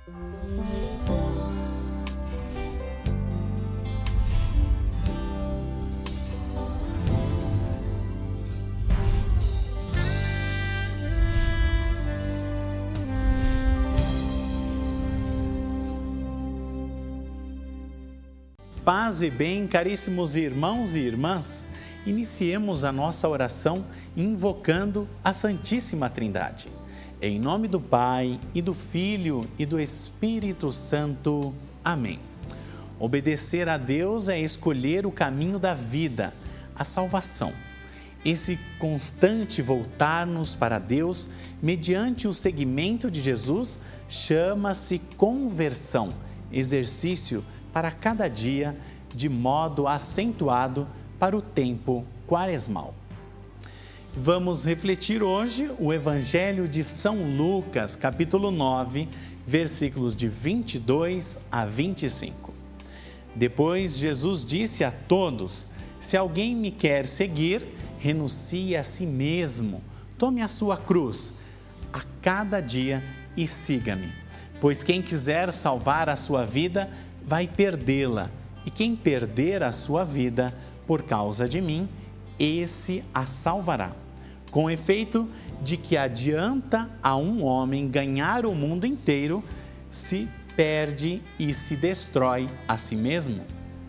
Paz e bem, caríssimos irmãos e irmãs, iniciemos a nossa oração invocando a Santíssima Trindade. Em nome do Pai, e do Filho, e do Espírito Santo. Amém. Obedecer a Deus é escolher o caminho da vida, a salvação. Esse constante voltar-nos para Deus, mediante o seguimento de Jesus, chama-se conversão, exercício para cada dia, de modo acentuado para o tempo quaresmal. Vamos refletir hoje o Evangelho de São Lucas, capítulo 9, versículos de 22 a 25. Depois Jesus disse a todos: se alguém me quer seguir, renuncie a si mesmo, tome a sua cruz a cada dia e siga-me. Pois quem quiser salvar a sua vida, vai perdê-la, e quem perder a sua vida por causa de mim, esse a salvará. Com efeito, de que adianta a um homem ganhar o mundo inteiro, se perde e se destrói a si mesmo?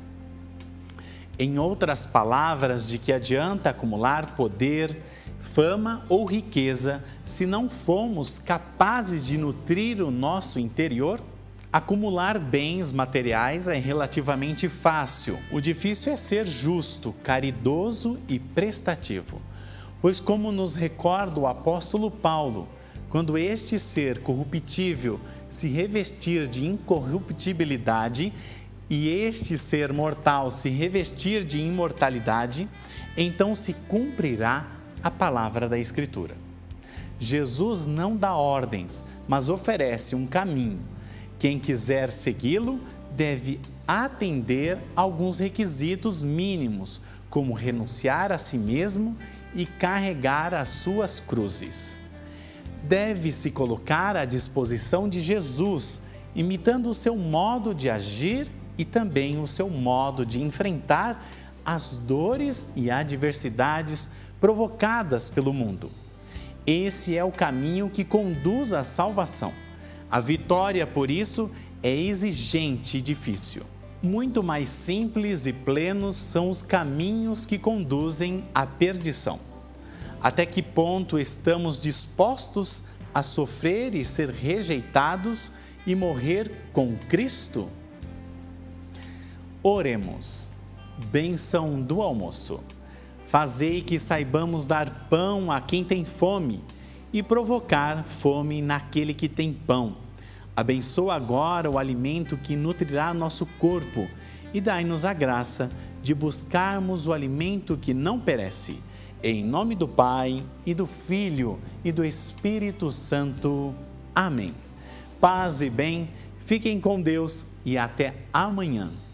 Em outras palavras, de que adianta acumular poder, fama ou riqueza, se não formos capazes de nutrir o nosso interior? Acumular bens materiais é relativamente fácil. O difícil é ser justo, caridoso e prestativo. Pois, como nos recorda o apóstolo Paulo, quando este ser corruptível se revestir de incorruptibilidade e este ser mortal se revestir de imortalidade, então se cumprirá a palavra da Escritura. Jesus não dá ordens, mas oferece um caminho. Quem quiser segui-lo deve atender a alguns requisitos mínimos, como renunciar a si mesmo e carregar as suas cruzes. Deve se colocar à disposição de Jesus, imitando o seu modo de agir e também o seu modo de enfrentar as dores e adversidades provocadas pelo mundo. Esse é o caminho que conduz à salvação. A vitória, por isso, é exigente e difícil. Muito mais simples e plenos são os caminhos que conduzem à perdição. Até que ponto estamos dispostos a sofrer e ser rejeitados e morrer com Cristo? Oremos. Bênção do almoço. Fazei que saibamos dar pão a quem tem fome e provocar fome naquele que tem pão. Abençoa agora o alimento que nutrirá nosso corpo e dai-nos a graça de buscarmos o alimento que não perece. Em nome do Pai, e do Filho, e do Espírito Santo. Amém. Paz e bem, fiquem com Deus e até amanhã.